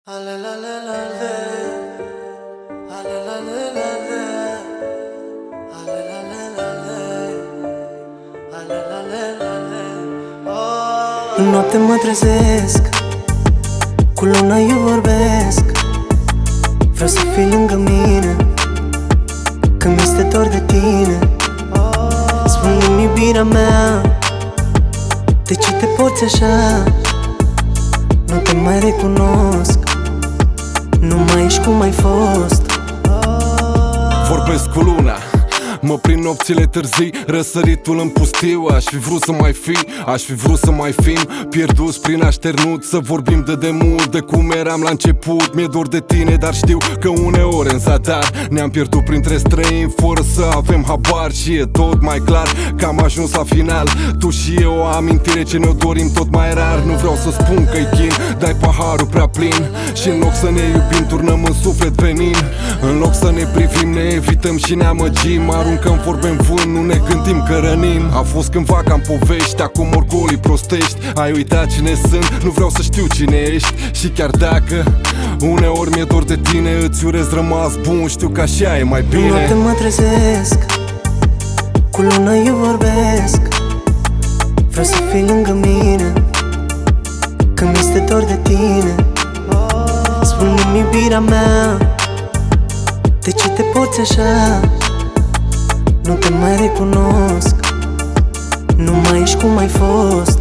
În noapte mă trezesc, cu luna eu vorbesc. Vreau să fii lângă mine când mi-este dor de tine. Spune-mi, iubirea mea, de ce te porți așa? Nu te mai recunosc, nu mai ești cum ai fost. Vorbesc cu luna, mă prind nopțile târzii, răsăritul în pustiu. Aș fi vrut să mai fi, aș fi vrut să mai fim pierduți prin așternut. Să vorbim de demult, de cum eram la început. Mi-e dor de tine, dar știu că uneori în zadar ne-am pierdut printre străini, fără să avem habar. Și e tot mai clar că am ajuns la final, tu și eu, o amintire ce ne-o dorim tot mai rar. Nu vreau să spun că-i chin, dai paharul prea plin și în loc să ne iubim, turnăm în suflet venin. În loc să ne privim, ne evităm și ne amăgim. Aruncăm vorbe în vânt, nu ne gândim că rănim. A fost cândva ca-n povești, acum orgolii prostești. Ai uitat cine sunt, nu vreau să știu cine ești. Și chiar dacă uneori mi-e dor de tine, îți urez rămas bun, știu că așa e mai bine. În noapte mă trezesc, cu luna eu vorbesc. Vreau să fii lângă mine când mi-este dor de tine. Spune-mi, iubirea mea, de ce te porți așa? Nu te mai recunosc, nu mai ești cum ai fost.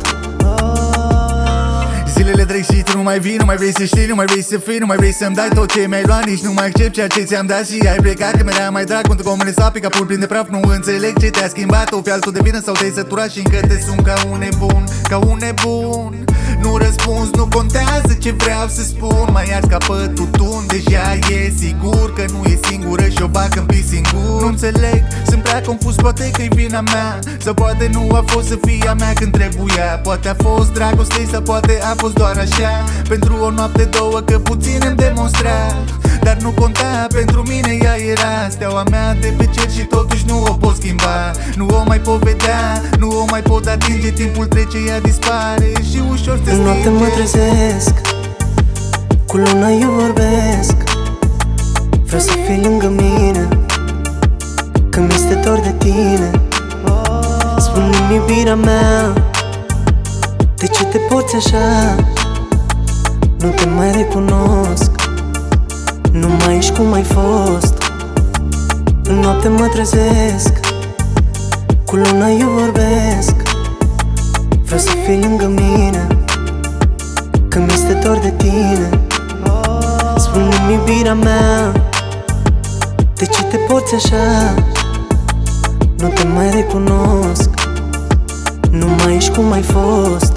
Zilele trec și tu nu mai vii, nu mai vrei să știi, nu mai vrei să fii, nu mai vrei să-mi dai tot ce mi-ai luat. Nici nu mai accept ceea ce ți-am dat și ai plecat, că mi-era mai drag. Contă comune sapi, capul plin de praf, nu înțeleg ce te-a schimbat. O fi altul de vină sau te-ai săturat și încă te sun ca un nebun, ca un nebun. Nu răspuns, nu contează ce vreau să spun. Mai ars ca pe tutun, deja e sigur că nu e singură și o bag în pis singur. Nu înțeleg, sunt prea confuz, poate că-i vina mea sau poate nu a fost să fie a mea când trebuia. Poate a fost dragoste sau poate a fost doar așa, pentru o noapte, două, că puțin îmi demonstra. Dar nu conta, pentru mine ea era steaua mea de pe cer și totuși nu o pot schimba. Nu o mai pot vedea, nu o mai pot atinge. Timpul trece, ea dispare și ușor se stinge. În noapte mă trezesc, cu luna eu vorbesc. Vreau să fii lângă mine când mi-este dor de tine. Spune-mi, iubirea mea, de ce te porți așa? Nu te mai recunosc, nu mai ești cum ai fost. În noapte mă trezesc, cu luna eu vorbesc. Vreau să fii lângă mine când mi-este dor de tine. Spune-mi, iubirea mea, de ce te porți așa? Nu te mai recunosc, nu mai ești cum ai fost.